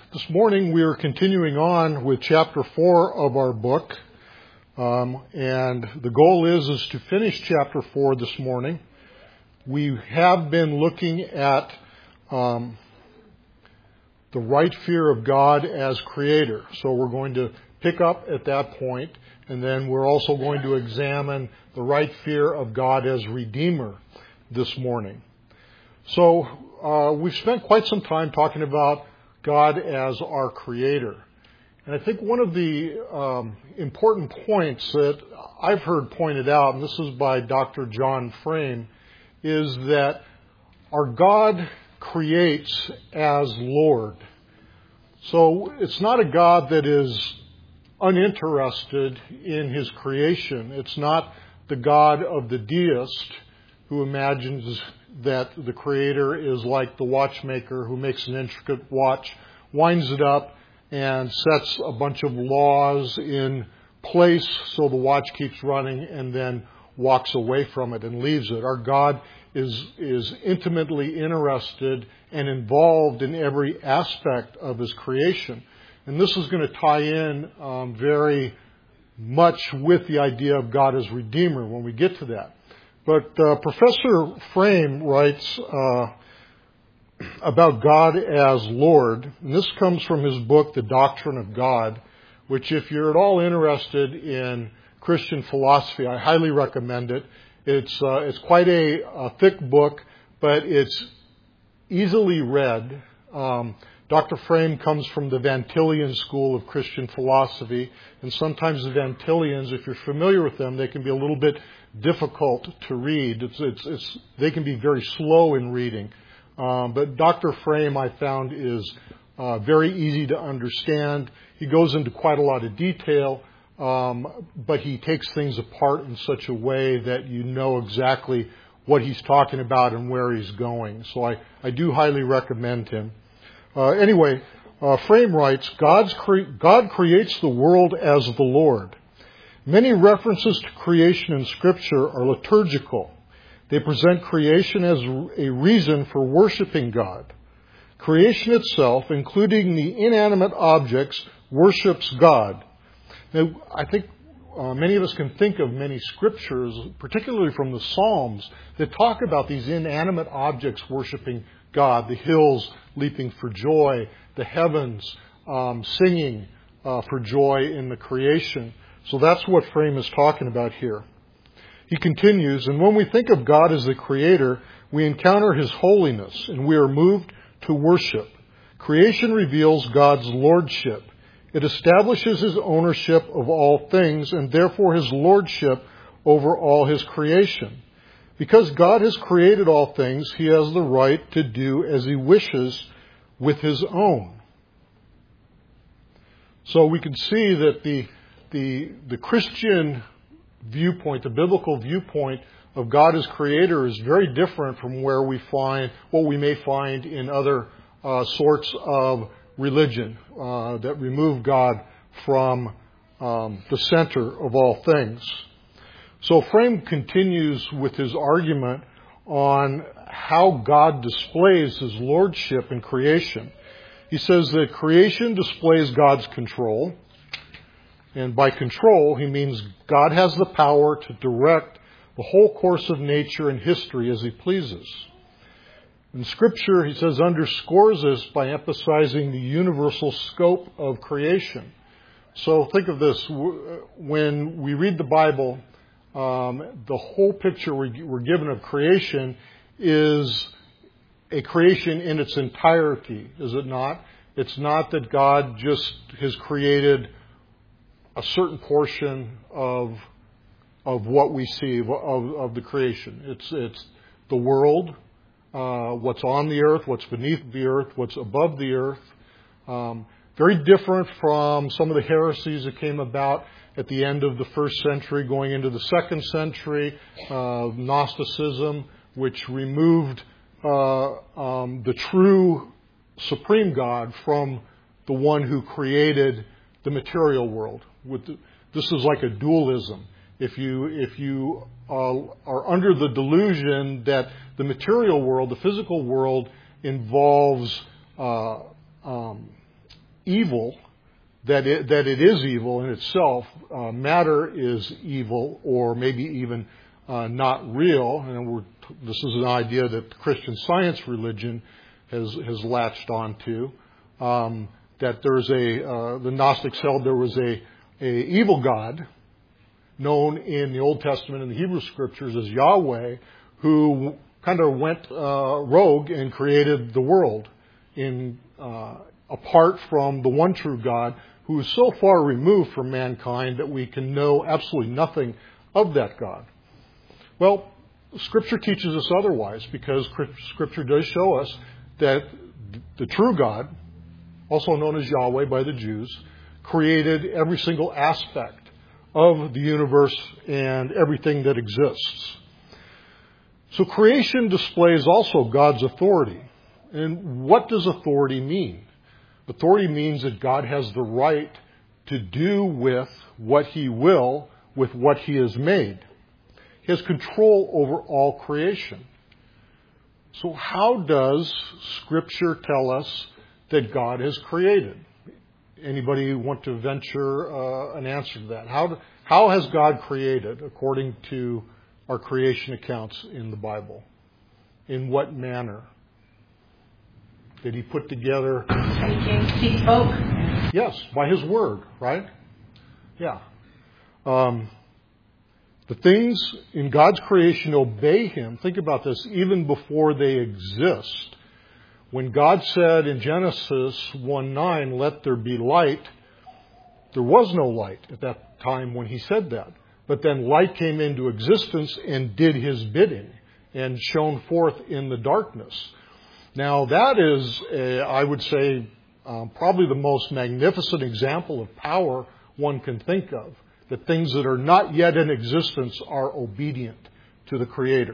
This morning we are continuing on with chapter 4 of our book, and the goal is to finish chapter 4 this morning. We have been looking at the right fear of God as Creator, so we're going to pick up at that point, and then we're also going to examine the right fear of God as Redeemer this morning. So we've spent quite some time talking about God as our Creator. And I think one of the important points that I've heard pointed out, and this is by Dr. John Frame, is that our God creates as Lord. So it's not a God that is uninterested in His creation. It's not the God of the deist who imagines that the Creator is like the watchmaker who makes an intricate watch, winds it up, and sets a bunch of laws in place so the watch keeps running and then walks away from it and leaves it. Our God is intimately interested and involved in every aspect of His creation. And this is going to tie in very much with the idea of God as Redeemer when we get to that. But Professor Frame writes about God as Lord, and this comes from his book, The Doctrine of God, which if you're at all interested in Christian philosophy, I highly recommend it. It's quite a thick book, but it's easily read. Dr. Frame comes from the Van Tillian school of Christian philosophy, and sometimes the Van Tillians, if you're familiar with them, they can be a little bit difficult to read. They can be very slow in reading. But Dr. Frame, I found, is very easy to understand. He goes into quite a lot of detail, but he takes things apart in such a way that you know exactly what he's talking about and where he's going. So I do highly recommend him. Anyway, Frame writes, God creates the world as the Lord. Many references to creation in Scripture are liturgical. They present creation as a reason for worshiping God. Creation itself, including the inanimate objects, worships God. Now, I think many of us can think of many scriptures, particularly from the Psalms, that talk about these inanimate objects worshiping God. The hills leaping for joy, the heavens singing for joy in the creation. So that's what Frame is talking about here. He continues, and when we think of God as the Creator, we encounter His holiness, and we are moved to worship. Creation reveals God's lordship. It establishes His ownership of all things, and therefore His lordship over all His creation. Because God has created all things, He has the right to do as He wishes with His own. So we can see that the Christian viewpoint, the biblical viewpoint of God as Creator is very different from what we may find in other sorts of religion that remove God from the center of all things. So Frame continues with his argument on how God displays His lordship in creation. He says that creation displays God's control. And by control, he means God has the power to direct the whole course of nature and history as He pleases. And Scripture, he says, underscores this by emphasizing the universal scope of creation. So think of this. When we read the Bible, the whole picture we're given of creation is a creation in its entirety, is it not? It's not that God just has created a certain portion of what we see of the creation. It's the world, what's on the earth, what's beneath the earth, what's above the earth. Very different from some of the heresies that came about at the end of the first century, going into the second century, Gnosticism, which removed the true supreme God from the one who created the material world. This is like a dualism. If you are under the delusion that the material world, the physical world, involves evil, that it is evil in itself. Matter is evil, or maybe even not real. And this is an idea that the Christian Science religion has latched onto. That there's the Gnostics held there was a evil God known in the Old Testament and the Hebrew Scriptures as Yahweh, who kind of went rogue and created the world apart from the one true God, who is so far removed from mankind that we can know absolutely nothing of that God. Well, Scripture teaches us otherwise, because Scripture does show us that the true God, also known as Yahweh by the Jews, created every single aspect of the universe and everything that exists. So creation displays also God's authority. And what does authority mean? Authority means that God has the right to do with what He will with what He has made. He has control over all creation. So how does Scripture tell us that God has created? Anybody want to venture an answer to that? How has God created according to our creation accounts in the Bible? In what manner? Did He put together? He spoke. Yes, by His word, right? Yeah. The things in God's creation obey Him. Think about this, even before they exist. When God said in Genesis 1:9, "Let there be light," there was no light at that time when He said that. But then light came into existence and did His bidding and shone forth in the darkness. Now that is, I would say, probably the most magnificent example of power one can think of. That things that are not yet in existence are obedient to the Creator.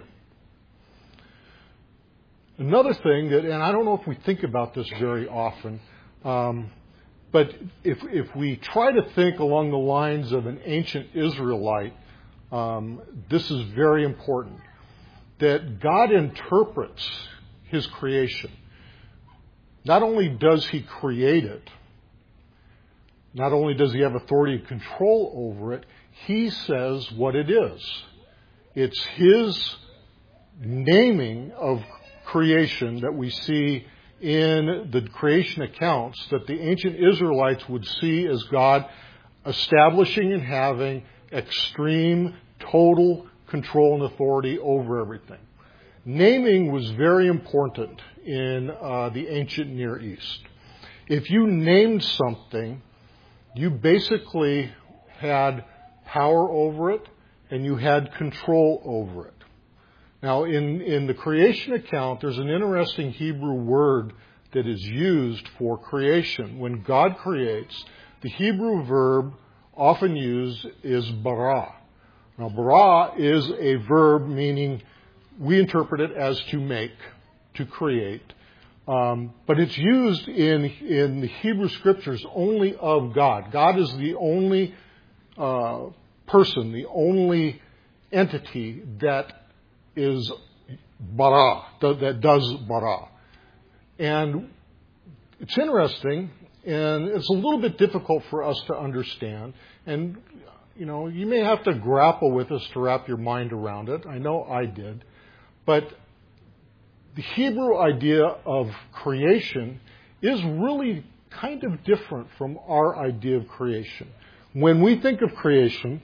Another thing that, and I don't know if we think about this very often, but if we try to think along the lines of an ancient Israelite, this is very important. That God interprets His creation. Not only does He create it, not only does He have authority and control over it, He says what it is. It's His naming of creation that we see in the creation accounts that the ancient Israelites would see as God establishing and having extreme, total control and authority over everything. Naming was very important in the ancient Near East. If you named something, you basically had power over it and you had control over it. Now, in the creation account, there's an interesting Hebrew word that is used for creation. When God creates, the Hebrew verb often used is bara. Now, bara is a verb meaning, we interpret it as to make, to create. But it's used in the Hebrew Scriptures only of God. God is the only person, the only entity that is bara, that does bara. And it's interesting, and it's a little bit difficult for us to understand. And, you may have to grapple with this to wrap your mind around it. I know I did. But the Hebrew idea of creation is really kind of different from our idea of creation. When we think of creation,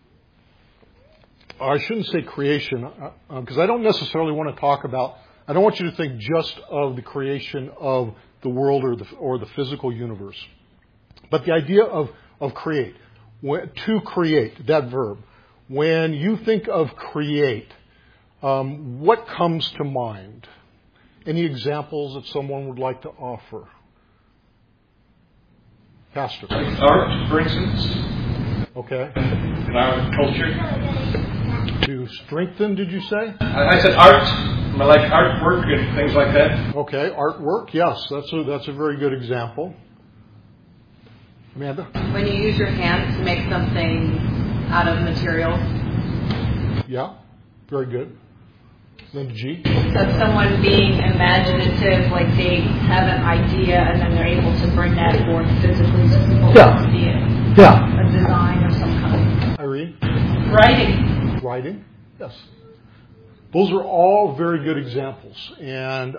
I shouldn't say creation, because I don't necessarily want to talk about, I don't want you to think just of the creation of the world or the physical universe. But the idea of create, to create, that verb. When you think of create, what comes to mind? Any examples that someone would like to offer? Pastor. Art, for instance. Okay. In our culture. To strengthen, did you say? I said art. I like artwork and things like that. Okay, artwork. Yes, that's a very good example. Amanda? When you use your hands to make something out of material. Yeah, very good. Linda G. Of someone being imaginative, like they have an idea and then they're able to bring that forth physically so people can see it. Yeah. A design of some kind. Irene? Writing. Yes. Those are all very good examples. And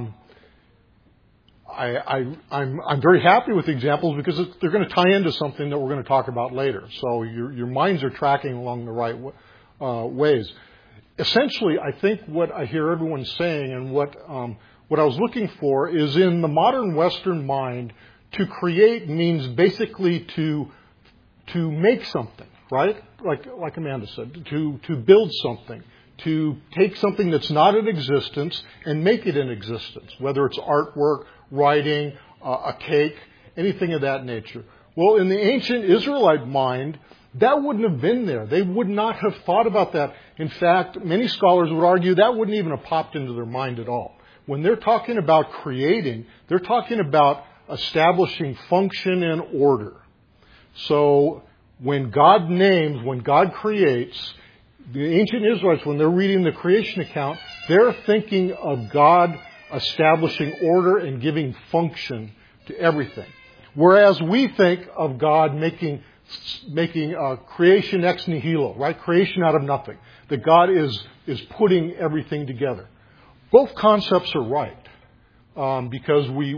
I'm very happy with the examples because they're going to tie into something that we're going to talk about later. So your minds are tracking along the right ways. Essentially, I think what I hear everyone saying and what I was looking for is in the modern Western mind, to create means basically to make something, right? Like Amanda said, to build something, to take something that's not in existence and make it in existence, whether it's artwork, writing, a cake, anything of that nature. Well, in the ancient Israelite mind, that wouldn't have been there. They would not have thought about that. In fact, many scholars would argue that wouldn't even have popped into their mind at all. When they're talking about creating, they're talking about establishing function and order. So when God creates, the ancient Israelites, when they're reading the creation account, they're thinking of God establishing order and giving function to everything. Whereas we think of God making creation ex nihilo, right? Creation out of nothing. That God is putting everything together. Both concepts are right, because we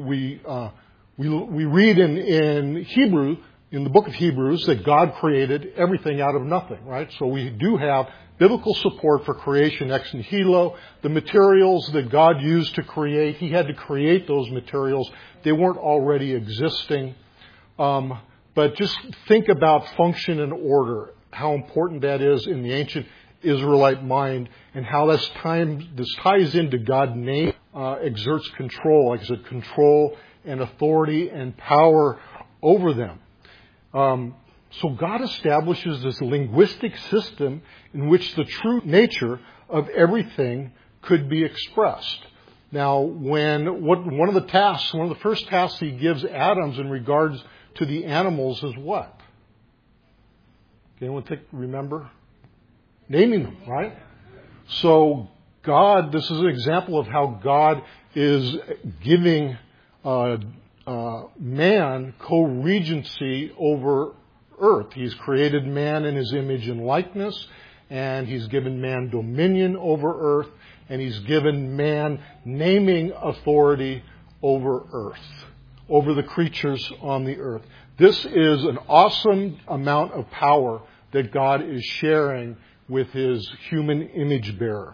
read in Hebrew, in the book of Hebrews, that God created everything out of nothing, right? So we do have biblical support for creation ex nihilo. The materials that God used to create, He had to create those materials. They weren't already existing. But just think about function and order, how important that is in the ancient Israelite mind, and how this ties into God's name, exerts control, like I said, control and authority and power over them. So God establishes this linguistic system in which the true nature of everything could be expressed. Now, one of the first tasks He gives Adam in regards to the animals is what? Anyone remember? Naming them, right? So God, this is an example of how God is giving man co-regency over earth. He's created man in His image and likeness, and He's given man dominion over earth, and He's given man naming authority over earth, over the creatures on the earth. This is an awesome amount of power that God is sharing with His human image bearer.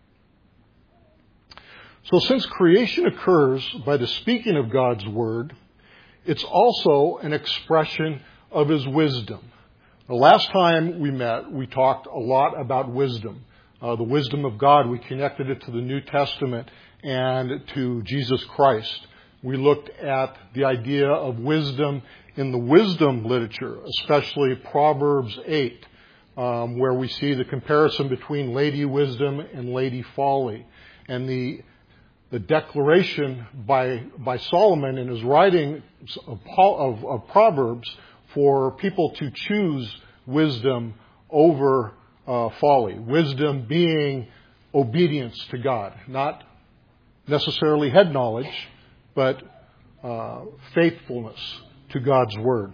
So since creation occurs by the speaking of God's word, it's also an expression of His wisdom. The last time we met, we talked a lot about wisdom. The wisdom of God, we connected it to the New Testament and to Jesus Christ. We looked at the idea of wisdom in the wisdom literature, especially Proverbs 8, where we see the comparison between Lady Wisdom and Lady Folly. And the declaration by Solomon in his writing of Proverbs for people to choose wisdom over folly. Wisdom being obedience to God, not necessarily head knowledge, but faithfulness to God's word.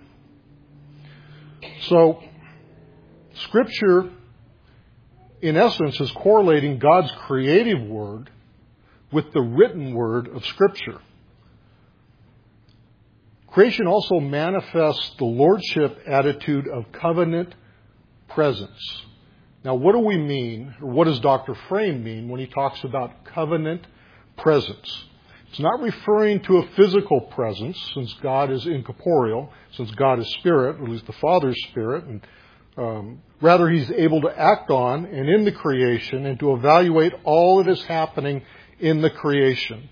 So, Scripture, in essence, is correlating God's creative word with the written word of Scripture. Creation also manifests the lordship attitude of covenant presence. Now, what do we mean, or what does Dr. Frame mean when he talks about covenant presence? It's not referring to a physical presence, since God is incorporeal, since God is spirit, or at least the Father's spirit, and rather He's able to act on and in the creation and to evaluate all that is happening in the creation.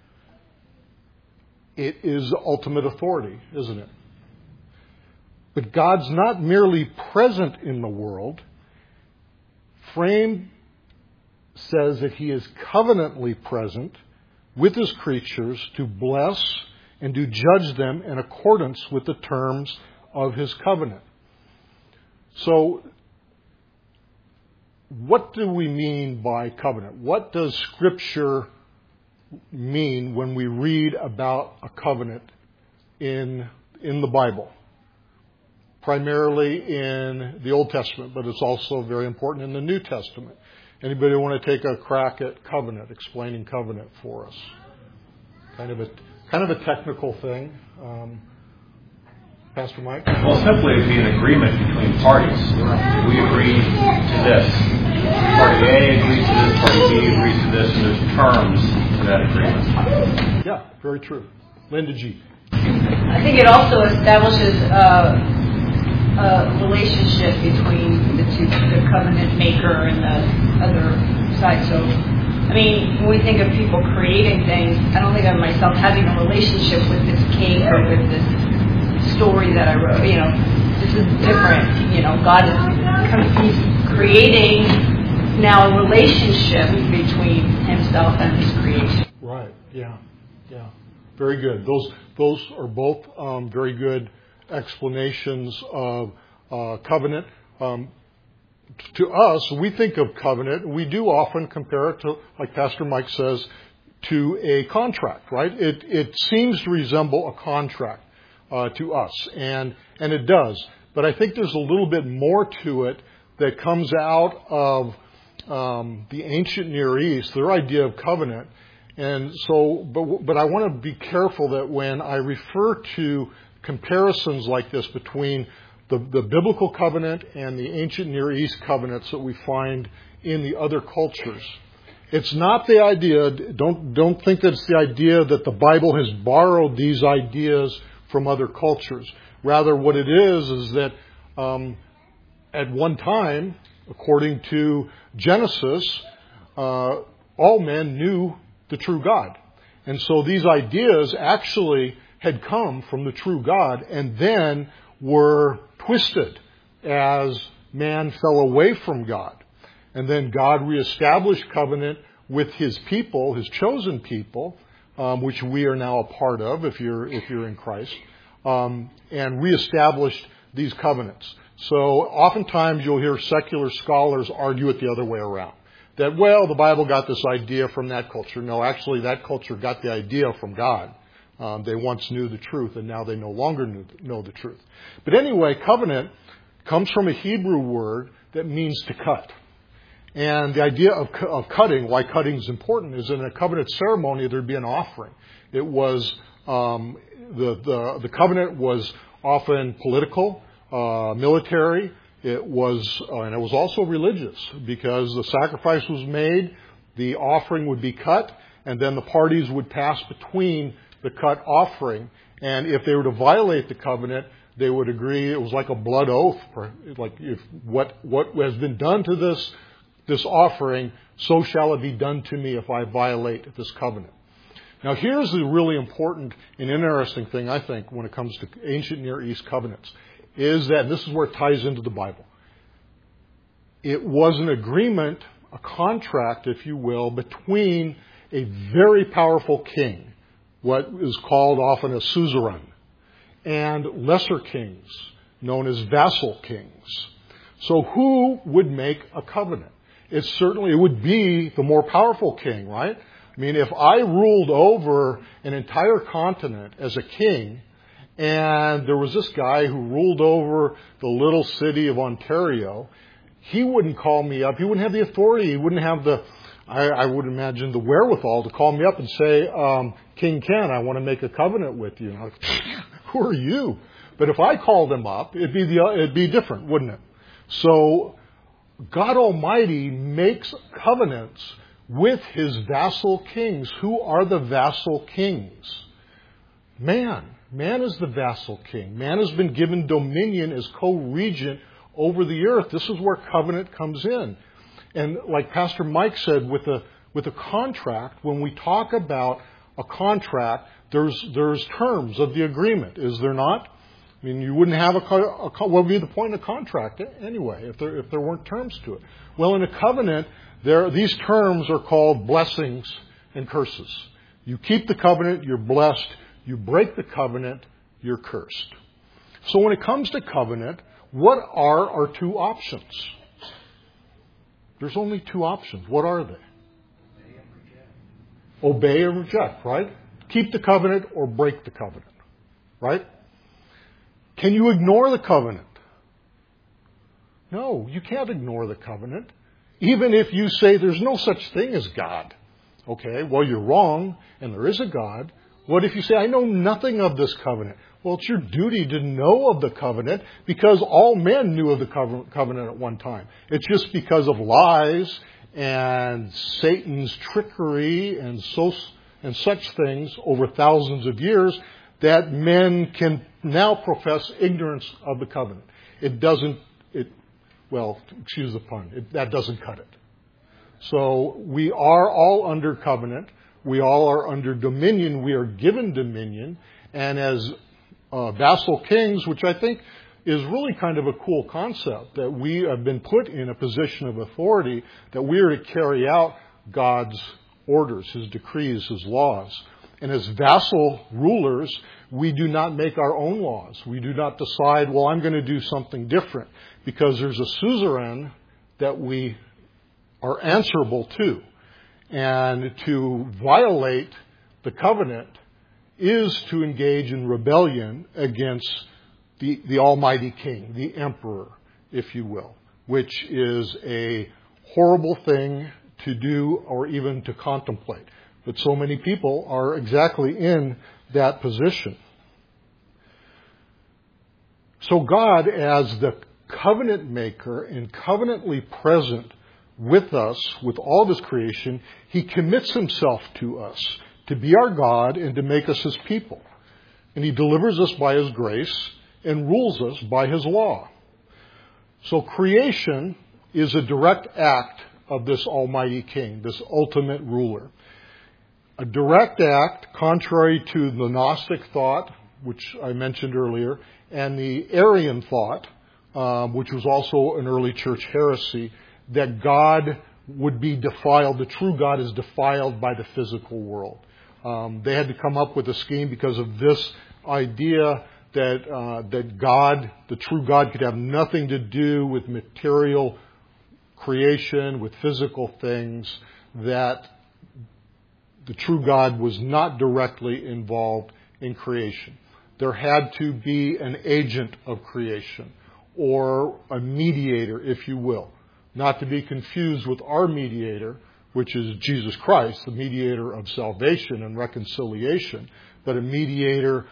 It is ultimate authority, isn't it? But God's not merely present in the world. Frame says that He is covenantly present with His creatures to bless and to judge them in accordance with the terms of His covenant. So, what do we mean by covenant? What does Scripture mean when we read about a covenant in the Bible? Primarily in the Old Testament, but it's also very important in the New Testament. Anybody want to take a crack at covenant, explaining covenant for us? Kind of a technical thing. Pastor Mike? Well, simply it'd be an agreement between parties. We agree to this. Party A agrees to this, party B agrees to this, and there's terms to that agreement. Yeah, very true. Linda G. I think it also establishes a relationship between the two, the covenant maker and the other side. So, I mean, when we think of people creating things, I don't think of myself having a relationship with this cake or with this story that I wrote. You know, this is different. You know, God is He's creating now a relationship between Himself and His creation. Right. Yeah. Yeah. Very good. Those are both very good explanations of covenant. To us, we think of covenant, we do often compare it to, like Pastor Mike says, to a contract, right? It seems to resemble a contract to us, and it does. But I think there's a little bit more to it that comes out of the ancient Near East, their idea of covenant. And so, but I want to be careful that when I refer to comparisons like this between the biblical covenant and the ancient Near East covenants that we find in the other cultures, it's not the idea, don't think that it's the idea that the Bible has borrowed these ideas from other cultures. Rather, what it is that at one time, according to Genesis, all men knew the true God. And so these ideas actually had come from the true God and then were twisted as man fell away from God. And then God reestablished covenant with His people, His chosen people, which we are now a part of if you're in Christ, and reestablished these covenants. So oftentimes you'll hear secular scholars argue it the other way around. That, well, the Bible got this idea from that culture. No, actually that culture got the idea from God. They once knew the truth, and now they no longer know the truth. But anyway, covenant comes from a Hebrew word that means to cut. And the idea of cutting, why cutting is important, is in a covenant ceremony there'd be an offering. It was the covenant was often political, military. It was, and it was also religious, because the sacrifice was made, the offering would be cut, and then the parties would pass between the cut offering. And if they were to violate the covenant, they would agree. It was like a blood oath, like if what has been done to this offering, so shall it be done to me if I violate this covenant. Now, here's the really important and interesting thing, I think, when it comes to ancient Near East covenants, is that, and this is where it ties into the Bible, it was an agreement, a contract, if you will, between a very powerful king, what is called often a suzerain, and lesser kings, known as vassal kings. So who would make a covenant? It would be the more powerful king, right? I mean, if I ruled over an entire continent as a king, and there was this guy who ruled over the little city of Ontario, he wouldn't call me up. He wouldn't have the authority. He wouldn't have I would imagine, the wherewithal to call me up and say, King Ken, I want to make a covenant with you. And I'm like, who are you? But if I called him up, it'd be different, wouldn't it? So God Almighty makes covenants with His vassal kings. Who are the vassal kings? Man. Man is the vassal king. Man has been given dominion as co-regent over the earth. This is where covenant comes in. And like Pastor Mike said, with a contract, when we talk about a contract, there's terms of the agreement, is there not? I mean, you wouldn't have what would be the point of a contract anyway if there weren't terms to it? Well, in a covenant, these terms are called blessings and curses. You keep the covenant, you're blessed. You break the covenant, you're cursed. So when it comes to covenant, what are our two options? There's only two options. What are they? Obey and reject, right? Keep the covenant or break the covenant, right? Can you ignore the covenant? No, you can't ignore the covenant. Even if you say there's no such thing as God. Okay, well, you're wrong, and there is a God. What if you say, I know nothing of this covenant? Well, it's your duty to know of the covenant because all men knew of the covenant at one time. It's just because of lies and Satan's trickery and such things over thousands of years that men can now profess ignorance of the covenant. Excuse the pun, that doesn't cut it. So we are all under covenant. We all are under dominion. We are given dominion. And as vassal kings, which I think is really kind of a cool concept, that we have been put in a position of authority, that we are to carry out God's orders, His decrees, His laws. And as vassal rulers, we do not make our own laws. We do not decide, well, I'm going to do something different, because there's a suzerain that we are answerable to. And to violate the covenant is to engage in rebellion against the Almighty King, the Emperor, if you will, which is a horrible thing to do or even to contemplate. But so many people are exactly in that position. So God, as the covenant maker and covenantly present with us, with all of His creation, He commits Himself to us to be our God and to make us His people. And He delivers us by His grace and rules us by His law. So creation is a direct act of this Almighty King, this ultimate ruler. A direct act contrary to the Gnostic thought, which I mentioned earlier, and the Arian thought, which was also an early church heresy, that God would be defiled, the true God is defiled by the physical world. They had to come up with a scheme because of this idea that God, the true God, could have nothing to do with material creation, with physical things, that the true God was not directly involved in creation. There had to be an agent of creation, or a mediator, if you will. Not to be confused with our mediator, which is Jesus Christ, the mediator of salvation and reconciliation, but a mediator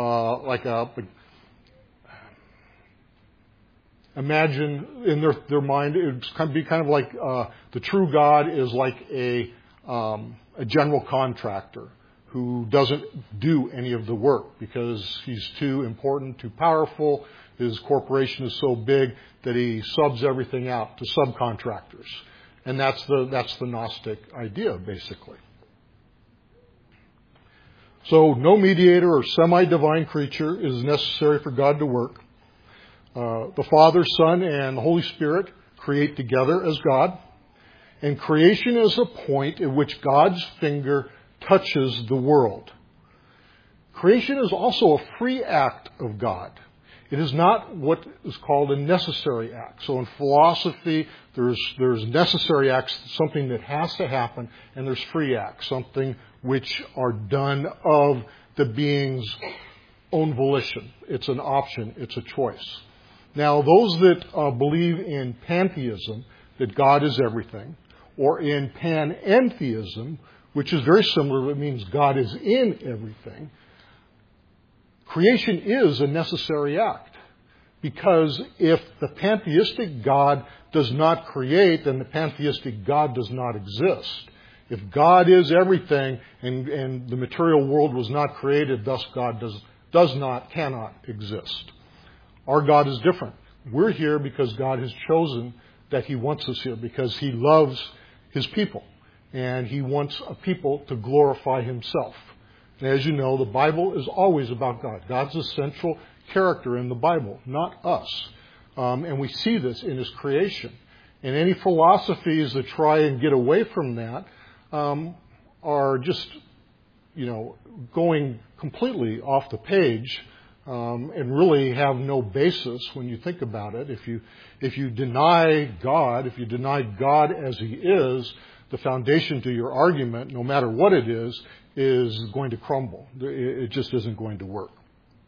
imagine in their mind, it would be kind of like the true God is like a general contractor who doesn't do any of the work because he's too important, too powerful. His corporation is so big that he subs everything out to subcontractors. And that's the Gnostic idea, basically. So no mediator or semi-divine creature is necessary for God to work. The Father, Son, and the Holy Spirit create together as God. And creation is a point at which God's finger touches the world. Creation is also a free act of God. It is not what is called a necessary act. So in philosophy, there's necessary acts, something that has to happen, and there's free acts, something which are done of the being's own volition. It's an option. It's a choice. Now, those that believe in pantheism, that God is everything, or in panentheism, which is very similar, it means God is in everything, creation is a necessary act. Because if the pantheistic God does not create, then the pantheistic God does not exist. If God is everything and the material world was not created, thus God cannot exist. Our God is different. We're here because God has chosen that He wants us here, because He loves His people. And He wants a people to glorify Himself. And as you know, the Bible is always about God. God's the central character in the Bible, not us. And we see this in His creation. And any philosophies that try and get away from that are just, going completely off the page and really have no basis when you think about it. If you deny God as He is, the foundation to your argument, no matter what it is going to crumble. It just isn't going to work.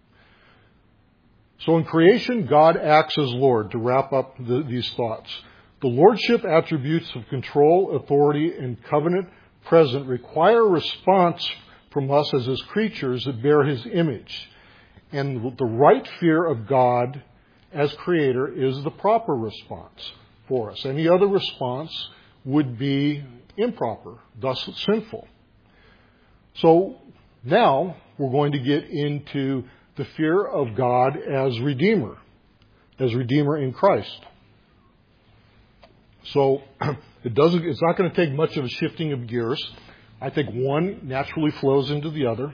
So in creation, God acts as Lord, to wrap up these thoughts. The lordship attributes of control, authority, and covenant present require a response from us as His creatures that bear His image. And the right fear of God as Creator is the proper response for us. Any other response would be improper, thus sinful. So now we're going to get into the fear of God as Redeemer in Christ. So it's not going to take much of a shifting of gears. I think one naturally flows into the other.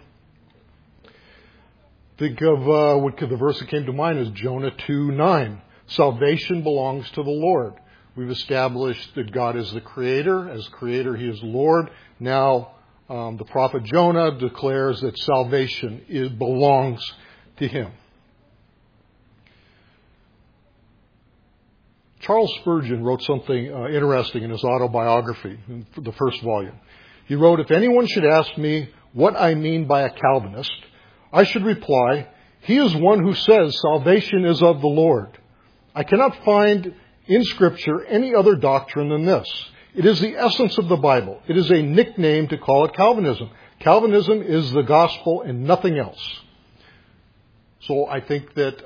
Think of the verse that came to mind is Jonah 2:9. Salvation belongs to the Lord. We've established that God is the Creator. As Creator, He is Lord. Now, the prophet Jonah declares that salvation belongs to Him. Charles Spurgeon wrote something interesting in his autobiography, in the first volume. He wrote, "If anyone should ask me what I mean by a Calvinist, I should reply, he is one who says salvation is of the Lord. I cannot find in Scripture any other doctrine than this. It is the essence of the Bible. It is a nickname to call it Calvinism. Calvinism is the gospel and nothing else." So I think that's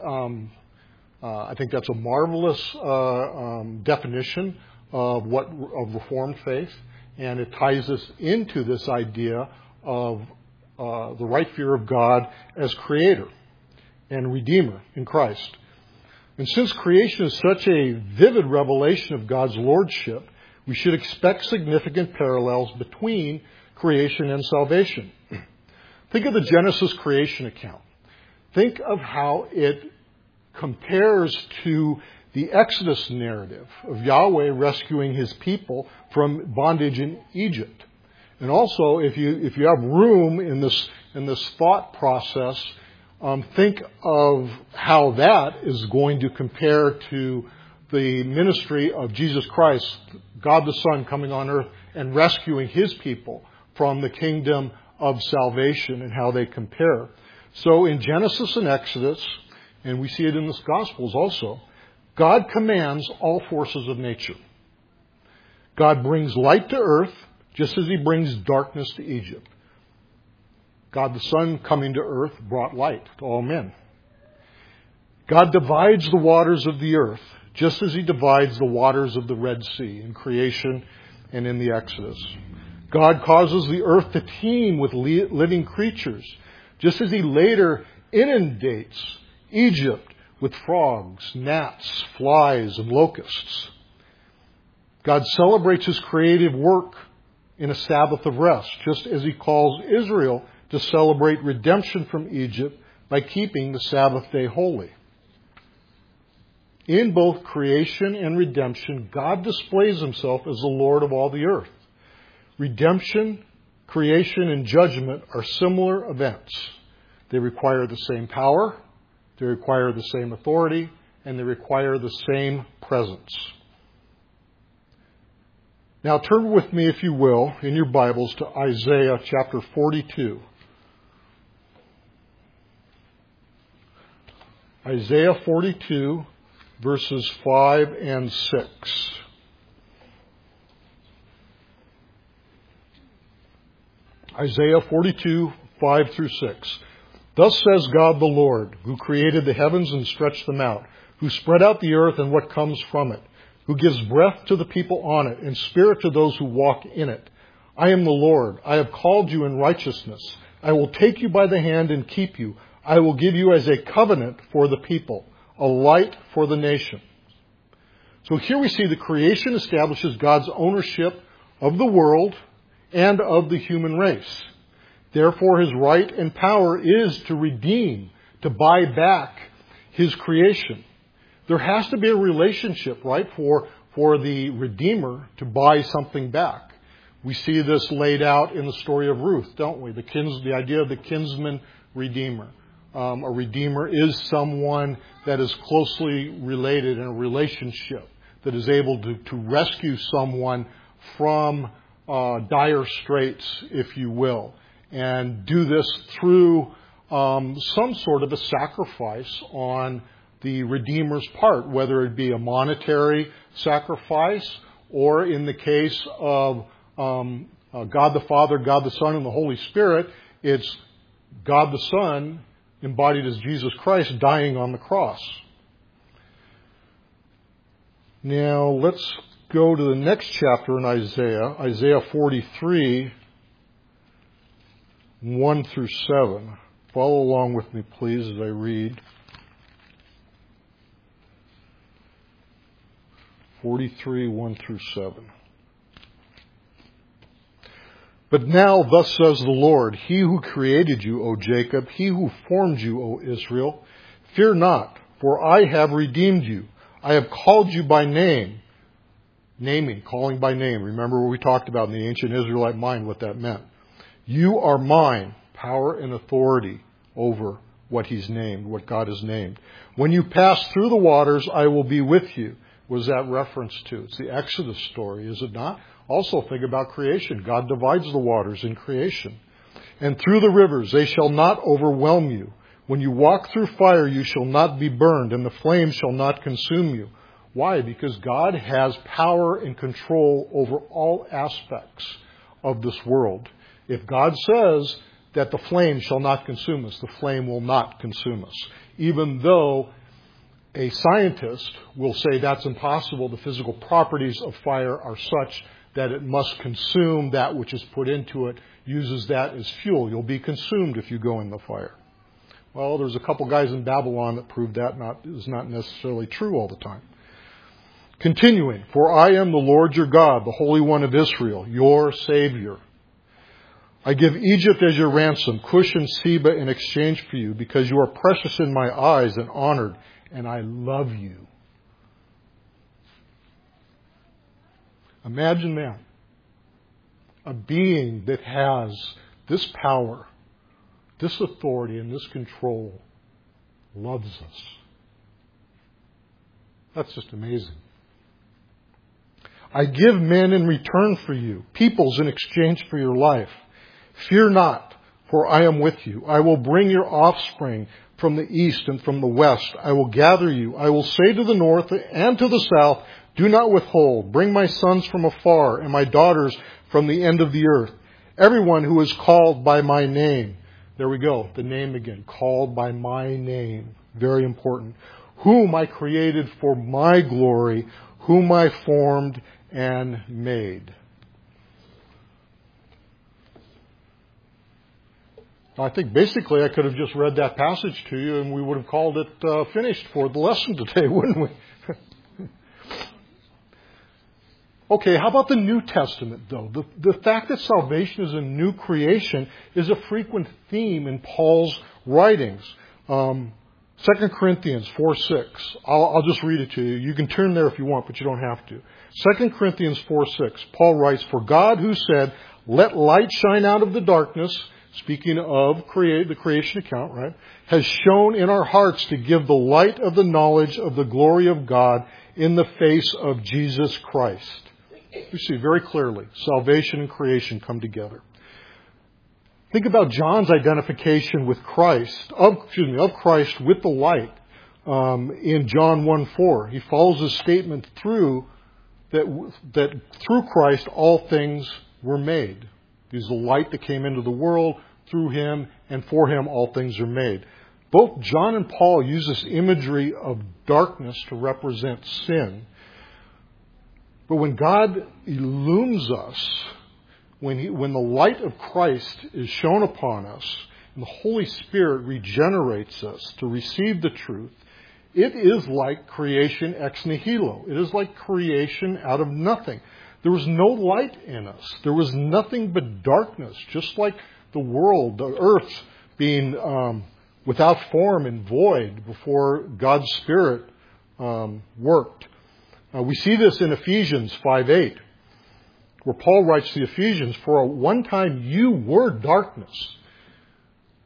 a marvelous definition of Reformed faith, and it ties us into this idea of the right fear of God as Creator and Redeemer in Christ. And since creation is such a vivid revelation of God's lordship, we should expect significant parallels between creation and salvation. Think of the Genesis creation account. Think of how it compares to the Exodus narrative of Yahweh rescuing His people from bondage in Egypt. And also, if you have room in this thought process, think of how that is going to compare to the ministry of Jesus Christ, God the Son, coming on earth and rescuing His people from the kingdom of salvation, and how they compare. So in Genesis and Exodus, and we see it in the Gospels also, God commands all forces of nature. God brings light to earth, just as He brings darkness to Egypt. God the Son, coming to earth, brought light to all men. God divides the waters of the earth, just as He divides the waters of the Red Sea in creation and in the Exodus. God causes the earth to teem with living creatures, just as He later inundates Egypt with frogs, gnats, flies, and locusts. God celebrates His creative work in a Sabbath of rest, just as He calls Israel to celebrate redemption from Egypt by keeping the Sabbath day holy. In both creation and redemption, God displays Himself as the Lord of all the earth. Redemption, creation, and judgment are similar events. They require the same power, they require the same authority, and they require the same presence. Now turn with me, if you will, in your Bibles to Isaiah chapter 42. Isaiah 42, verses 5 and 6. Isaiah 42, 5 through 6. Thus says God the Lord, who created the heavens and stretched them out, who spread out the earth and what comes from it, who gives breath to the people on it and spirit to those who walk in it. I am the Lord. I have called you in righteousness. I will take you by the hand and keep you. I will give you as a covenant for the people, a light for the nation. So here we see the creation establishes God's ownership of the world and of the human race. Therefore, His right and power is to redeem, to buy back His creation. There has to be a relationship, right, for the Redeemer to buy something back. We see this laid out in the story of Ruth, don't we? The idea of the kinsman Redeemer. A redeemer is someone that is closely related in a relationship, that is able to rescue someone from dire straits, if you will, and do this through some sort of a sacrifice on the redeemer's part, whether it be a monetary sacrifice or in the case of God the Father, God the Son, and the Holy Spirit, it's God the Son, embodied as Jesus Christ, dying on the cross. Now, let's go to the next chapter in Isaiah, Isaiah 43, 1 through 7. Follow along with me, please, as I read. 43, 1 through 7. But now thus says the Lord, He who created you, O Jacob, He who formed you, O Israel, fear not, for I have redeemed you. I have called you by name. Naming, calling by name. Remember what we talked about in the ancient Israelite mind, what that meant. You are mine, power and authority over what He's named, what God has named. When you pass through the waters, I will be with you. What is that reference to? It's the Exodus story, is it not? Also think about creation. God divides the waters in creation. And through the rivers, they shall not overwhelm you. When you walk through fire, you shall not be burned, and the flame shall not consume you. Why? Because God has power and control over all aspects of this world. If God says that the flame shall not consume us, the flame will not consume us. Even though a scientist will say that's impossible, the physical properties of fire are such that it must consume that which is put into it, uses that as fuel. You'll be consumed if you go in the fire. Well, there's a couple guys in Babylon that proved that is not necessarily true all the time. Continuing, for I am the Lord your God, the Holy One of Israel, your Savior. I give Egypt as your ransom, Cush and Seba in exchange for you, because you are precious in my eyes and honored, and I love you. Imagine that. A being that has this power, this authority, and this control loves us. That's just amazing. I give men in return for you, peoples in exchange for your life. Fear not, for I am with you. I will bring your offspring from the east and from the west. I will gather you. I will say to the north and to the south, do not withhold. Bring my sons from afar and my daughters from the end of the earth. Everyone who is called by my name. There we go. The name again. Called by my name. Very important. Whom I created for my glory. Whom I formed and made. I think basically I could have just read that passage to you and we would have called it finished for the lesson today, wouldn't we? Okay, how about the New Testament, though? The fact that salvation is a new creation is a frequent theme in Paul's writings. 2 Corinthians 4:6. I'll just read it to you. You can turn there if you want, but you don't have to. 2 Corinthians 4:6. Paul writes, for God who said, let light shine out of the darkness, speaking of the creation account, right, has shone in our hearts to give the light of the knowledge of the glory of God in the face of Jesus Christ. You see very clearly, salvation and creation come together. Think about John's identification with Christ, of Christ with the light in John 1:4. He follows his statement through that through Christ all things were made. He's the light that came into the world. Through him and for him all things are made. Both John and Paul use this imagery of darkness to represent sin. But when God illumines us, when the light of Christ is shone upon us, and the Holy Spirit regenerates us to receive the truth, it is like creation ex nihilo. It is like creation out of nothing. There was no light in us. There was nothing but darkness, just like the world, the earth being without form and void before God's Spirit worked. We see this in Ephesians 5:8, where Paul writes to the Ephesians, for a one time you were darkness,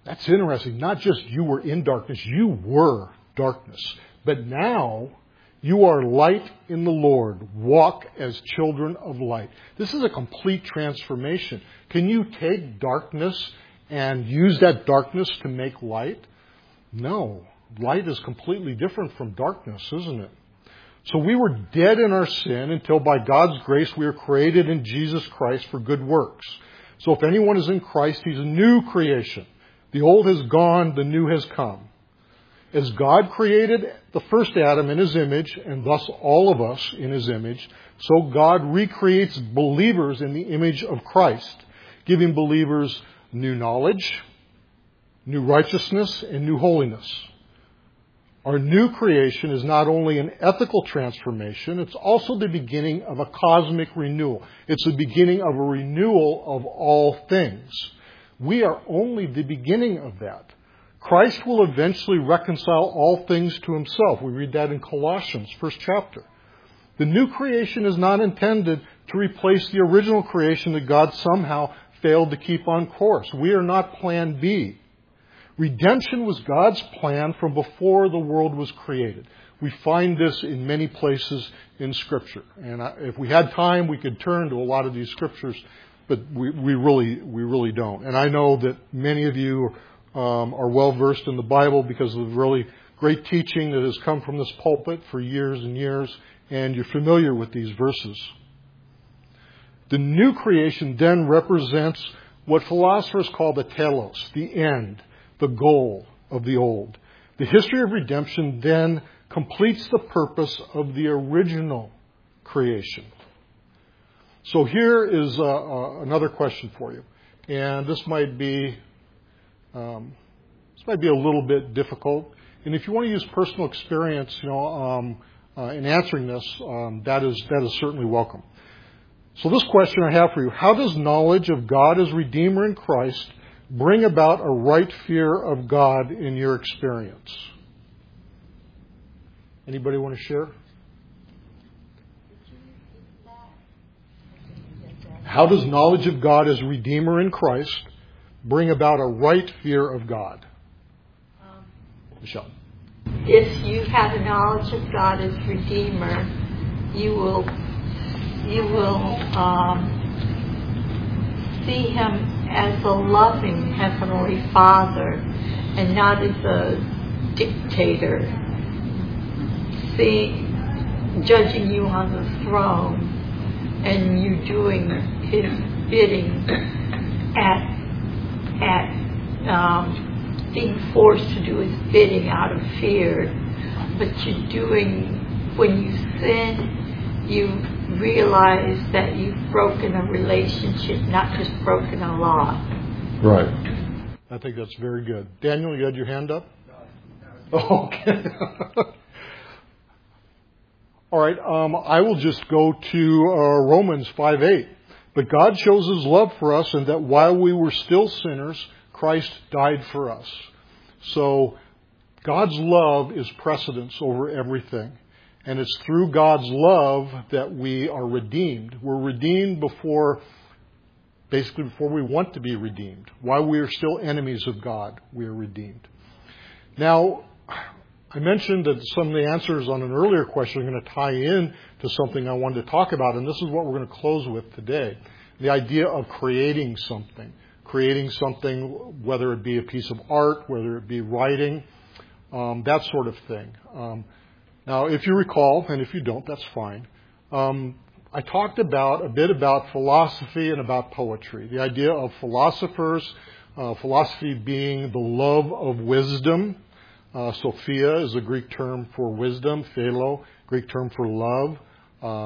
That's interesting. Not just you were in darkness, you were darkness. But now you are light in the Lord. Walk as children of light. This is a complete transformation. Can you take darkness and use that darkness to make light? No. Light is completely different from darkness, isn't it? So we were dead in our sin until by God's grace we are created in Jesus Christ for good works. So if anyone is in Christ, he's a new creation. The old has gone, the new has come. As God created the first Adam in His image, and thus all of us in His image, so God recreates believers in the image of Christ, giving believers new knowledge, new righteousness, and new holiness. Our new creation is not only an ethical transformation, it's also the beginning of a cosmic renewal. It's the beginning of a renewal of all things. We are only the beginning of that. Christ will eventually reconcile all things to Himself. We read that in Colossians, first chapter. The new creation is not intended to replace the original creation that God somehow failed to keep on course. We are not plan B. Redemption was God's plan from before the world was created. We find this in many places in Scripture. And if we had time, we could turn to a lot of these Scriptures, but we really don't. And I know that many of you are well versed in the Bible because of the really great teaching that has come from this pulpit for years and years, and you're familiar with these verses. The new creation then represents what philosophers call the telos, the end, the goal of the old. The history of redemption then completes the purpose of the original creation. So here is another question for you, and this might be a little bit difficult. And if you want to use personal experience, in answering this, that is certainly welcome. So this question I have for you: how does knowledge of God as Redeemer in Christ bring about a right fear of God in your experience? Anybody want to share? How does knowledge of God as Redeemer in Christ bring about a right fear of God? Michelle. If you have a knowledge of God as Redeemer, you will see Him as a loving Heavenly Father and not as a dictator, judging you on the throne and you doing His bidding at being forced to do His bidding out of fear. But when you sin, you realize that you've broken a relationship, not just broken a law. Right. I think that's very good. Daniel, you had your hand up? No. Okay. All right. I will just go to Romans 5:8. But God shows His love for us, and that while we were still sinners, Christ died for us. So God's love is precedence over everything. And it's through God's love that we are redeemed. We're redeemed before we want to be redeemed. While we are still enemies of God, we are redeemed. Now, I mentioned that some of the answers on an earlier question are going to tie in to something I wanted to talk about, and this is what we're going to close with today. The idea of creating something. Creating something, whether it be a piece of art, whether it be writing, that sort of thing. Now, if you recall, and if you don't, that's fine, I talked a bit about philosophy and about poetry. The idea of philosophers, philosophy being the love of wisdom. Sophia is a Greek term for wisdom, philo, Greek term for love. A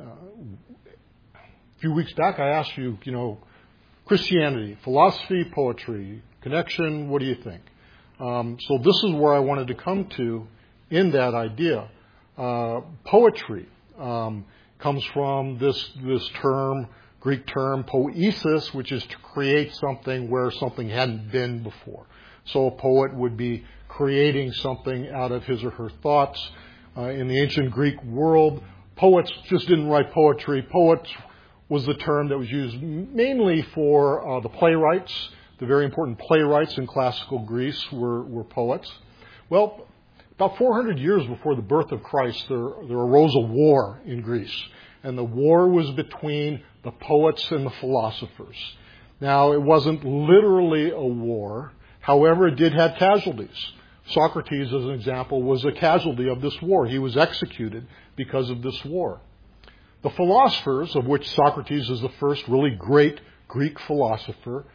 few weeks back I asked you, Christianity, philosophy, poetry, connection, what do you think? So this is where I wanted to come to in that idea. Poetry comes from this term, Greek term, poiesis, which is to create something where something hadn't been before. So a poet would be creating something out of his or her thoughts. In the ancient Greek world, poets just didn't write poetry. Poets was the term that was used mainly for the playwrights the very important playwrights in classical Greece were poets. Well, about 400 years before the birth of Christ, there arose a war in Greece. And the war was between the poets and the philosophers. Now, it wasn't literally a war. However, it did have casualties. Socrates, as an example, was a casualty of this war. He was executed because of this war. The philosophers, of which Socrates is the first really great Greek philosopher,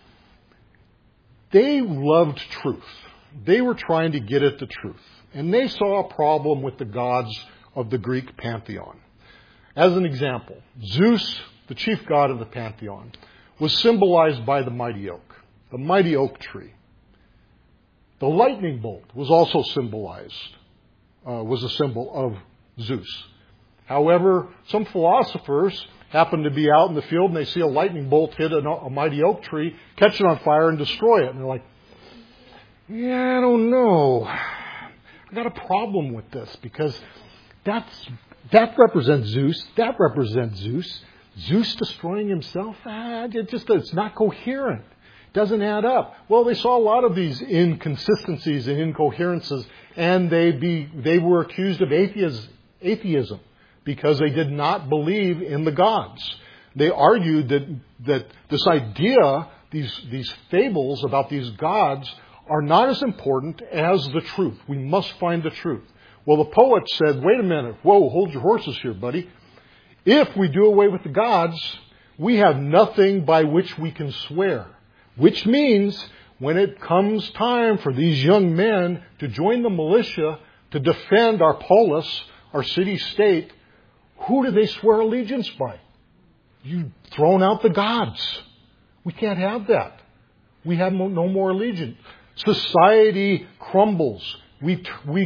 they loved truth. They were trying to get at the truth. And they saw a problem with the gods of the Greek pantheon. As an example, Zeus, the chief god of the pantheon, was symbolized by the mighty oak tree. The lightning bolt was also was a symbol of Zeus. However, some philosophers happen to be out in the field and they see a lightning bolt hit a mighty oak tree, catch it on fire and destroy it. And they're like, yeah, I don't know. I got a problem with this because that represents Zeus. That represents Zeus. Zeus destroying himself? It's not coherent. Doesn't add up. Well, they saw a lot of these inconsistencies and incoherences, and they were accused of atheism because they did not believe in the gods. They argued that this idea, these fables about these gods, are not as important as the truth. We must find the truth. Well, the poet said, wait a minute, whoa, hold your horses here, buddy. If we do away with the gods, we have nothing by which we can swear. Which means when it comes time for these young men to join the militia to defend our polis, our city-state, who do they swear allegiance by? You've thrown out the gods. We can't have that. We have no more allegiance. Society crumbles. We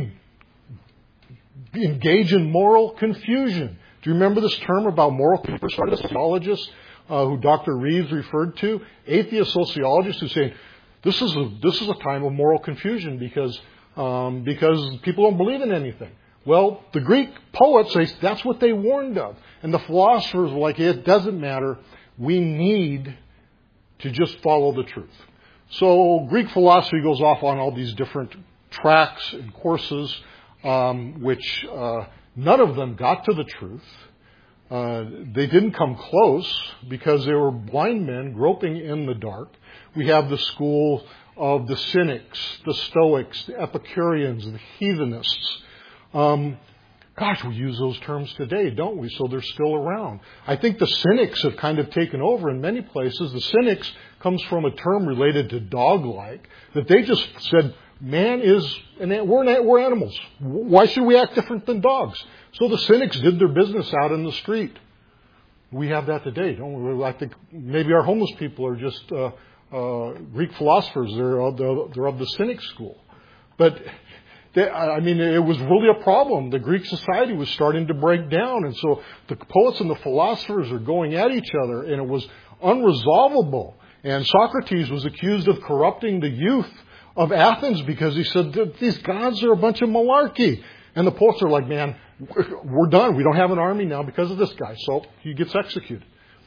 engage in moral confusion. Do you remember this term about moral confusion? Started a sociologist who Dr. Reeves referred to, atheist sociologists who say this is a time of moral confusion because people don't believe in anything. Well, the Greek poets say that's what they warned of, and the philosophers were like, it doesn't matter. We need to just follow the truth. So Greek philosophy goes off on all these different tracks and courses, which none of them got to the truth. They didn't come close because they were blind men groping in the dark. We have the school of the Cynics, the Stoics, the Epicureans, the Heathenists. Gosh, we use those terms today, don't we? So they're still around. I think the Cynics have kind of taken over in many places. The Cynics comes from a term related to dog-like, that they just said, we're animals. Why should we act different than dogs? So the Cynics did their business out in the street. We have that today, don't we? I think maybe our homeless people are just Greek philosophers. They're of the Cynic school. But it was really a problem. The Greek society was starting to break down. And so the poets and the philosophers are going at each other, and it was unresolvable. And Socrates was accused of corrupting the youth of Athens because he said that these gods are a bunch of malarkey. And the poets are like, man, we're done. We don't have an army now because of this guy. So he gets executed.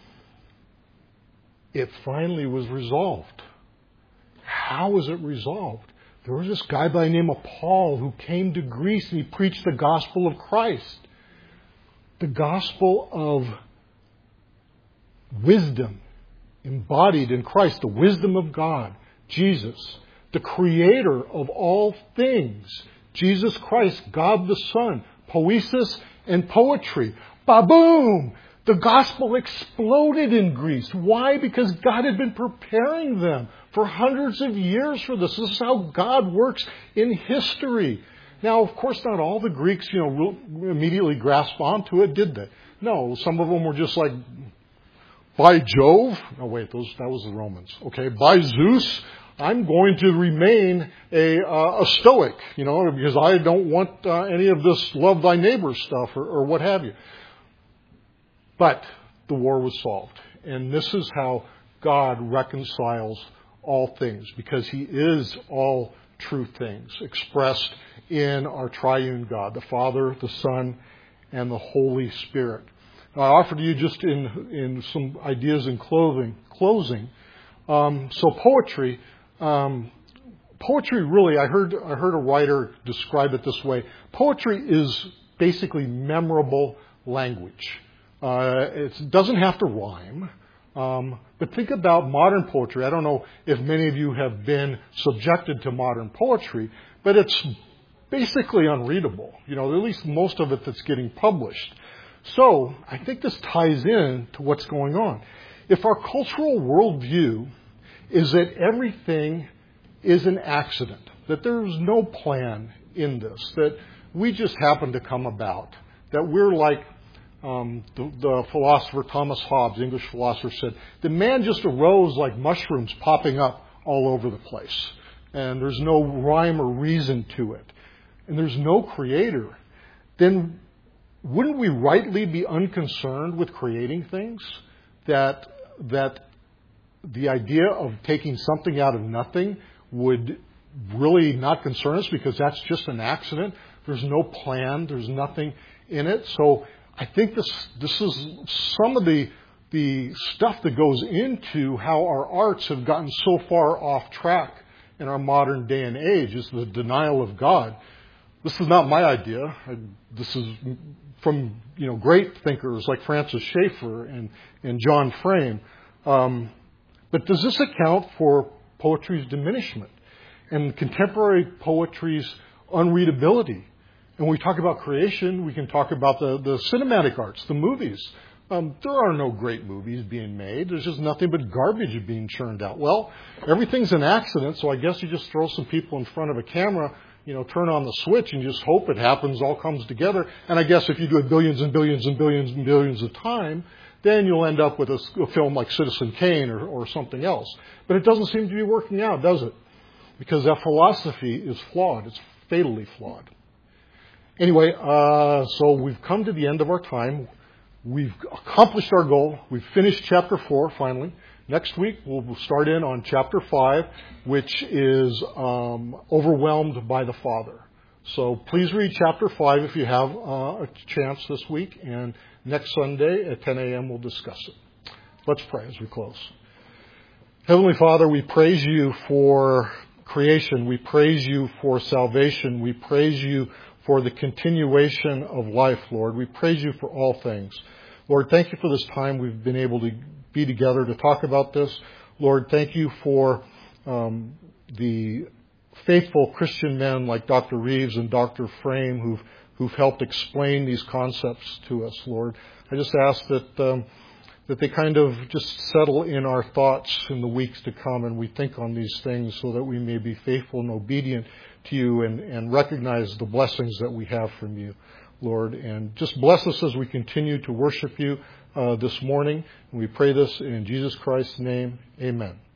It finally was resolved. How was it resolved? There was this guy by the name of Paul who came to Greece and he preached the gospel of Christ. The gospel of wisdom embodied in Christ, the wisdom of God, Jesus, the creator of all things, Jesus Christ, God the Son, poesis and poetry. Ba-boom! The gospel exploded in Greece. Why? Because God had been preparing them for hundreds of years for this. This is how God works in history. Now, of course, not all the Greeks, immediately grasped onto it, did they? No, some of them were just like, by Jove. Oh, wait, that was the Romans. Okay, by Zeus, I'm going to remain a Stoic, because I don't want any of this love thy neighbor stuff or what have you. But the war was solved. And this is how God reconciles all things, because He is all true things expressed in our triune God, the Father, the Son, and the Holy Spirit. Now, I offer to you just in some ideas in closing, So poetry, really, I heard a writer describe it this way. Poetry is basically memorable language. It doesn't have to rhyme. But think about modern poetry. I don't know if many of you have been subjected to modern poetry, but it's basically unreadable. At least most of it that's getting published. So I think this ties in to what's going on. If our cultural worldview is that everything is an accident, that there's no plan in this, that we just happen to come about, that we're like the philosopher Thomas Hobbes, English philosopher, said, the man just arose like mushrooms popping up all over the place, and there's no rhyme or reason to it, and there's no creator, then wouldn't we rightly be unconcerned with creating things? That the idea of taking something out of nothing would really not concern us because that's just an accident. There's no plan. There's nothing in it. So I think this is some of the stuff that goes into how our arts have gotten so far off track in our modern day and age is the denial of God. This is not my idea. This is from great thinkers like Francis Schaeffer and John Frame. But does this account for poetry's diminishment and contemporary poetry's unreadability? And when we talk about creation, we can talk about the cinematic arts, the movies. There are no great movies being made. There's just nothing but garbage being churned out. Well, everything's an accident, so I guess you just throw some people in front of a camera, turn on the switch and just hope it happens, all comes together. And I guess if you do it billions and billions and billions and billions of time, then you'll end up with a film like Citizen Kane or something else. But it doesn't seem to be working out, does it? Because that philosophy is flawed. It's fatally flawed. Anyway, so we've come to the end of our time. We've accomplished our goal. We've finished chapter 4 finally. Next week, we'll start in on chapter 5, which is overwhelmed by the Father. So please read chapter 5 if you have a chance this week. And next Sunday at 10 a.m. we'll discuss it. Let's pray as we close. Heavenly Father, we praise you for creation. We praise you for salvation. We praise you for the continuation of life, Lord. We praise you for all things. Lord, thank you for this time we've been able to be together to talk about this. Lord, thank you for the faithful Christian men like Dr. Reeves and Dr. Frame who've helped explain these concepts to us, Lord. I just ask that they kind of just settle in our thoughts in the weeks to come and we think on these things so that we may be faithful and obedient to you and recognize the blessings that we have from you, Lord. And just bless us as we continue to worship you this morning. And we pray this in Jesus Christ's name. Amen.